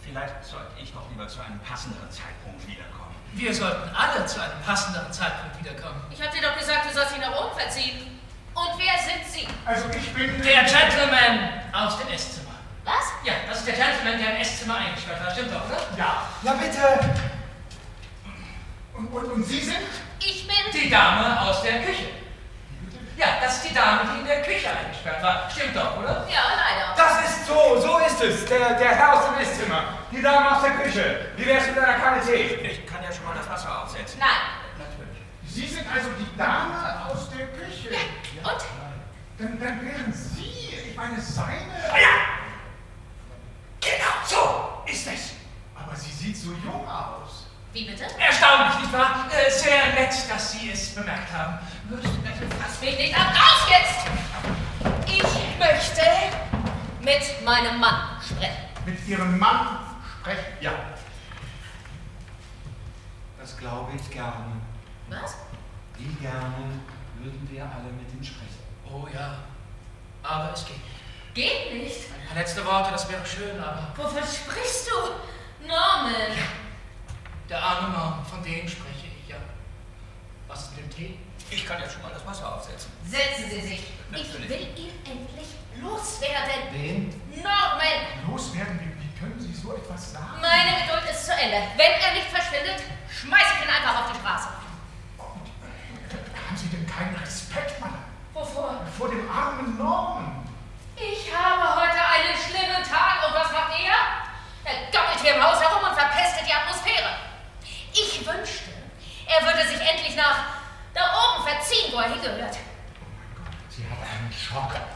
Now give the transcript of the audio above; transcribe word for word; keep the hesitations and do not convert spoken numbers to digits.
Vielleicht sollte ich doch lieber zu einem passenderen Zeitpunkt wiederkommen. Wir sollten alle zu einem passenderen Zeitpunkt wiederkommen. Ich hab dir doch gesagt, du sollst dich nach oben verziehen. Und wer sind Sie? Also ich bin... Der Gentleman aus dem Esszimmer. Was? Ja, das ist der Gentleman, der im Esszimmer eingesperrt war. Stimmt doch, oder? Ja. Ja, bitte. Und, und, und Sie sind? Ich bin... Die Dame aus der Küche. Ja, das ist die Dame, die in der Küche eingesperrt war. Stimmt doch, oder? Ja, leider. Das ist so, so ist es. Der, der Herr aus dem Esszimmer. Die Dame aus der Küche. Wie wär's mit einer Kanne Tee? Ich kann ja schon mal das Wasser aufsetzen. Nein. Natürlich. Sie sind also die Dame aus der Küche. Ja. Und? Dann, dann wären Sie, ich meine, seine... Ah ja! Genau, so ist es. Aber sie sieht so jung aus. Wie bitte? Erstaunlich, nicht wahr? Äh, sehr nett, dass Sie es bemerkt haben. Würdest du bitte... Fass mich nicht ab. Raus jetzt! Ich möchte mit meinem Mann sprechen. Mit Ihrem Mann sprechen? Ja. Das glaube ich gerne. Was? Wie gerne würden wir alle mit ihm sprechen. Oh ja, aber es geht nicht. Geht nicht. Ein paar letzte Worte, das wäre schön, aber... Wovon sprichst du? Norman. Der arme Mann, von dem spreche ich, ja. Was ist mit dem Tee? Ich kann ja schon mal das Wasser aufsetzen. Setzen Sie sich. Natürlich. Ich will ihn endlich loswerden. Wen? Norman. Loswerden, wie, wie können Sie so etwas sagen? Meine Geduld ist zu Ende. Wenn er nicht verschwindet, schmeiß ich ihn einfach auf die Straße. Haben Sie denn keinen Respekt, Madame? Wovor? Vor dem armen Norman. Ich habe heute einen schlimmen Tag und was macht er? Er gammelt hier im Haus herum und verpestet die Atmosphäre. Ich wünschte, er würde sich endlich nach da oben verziehen, wo er hingehört. Sie hat einen Schock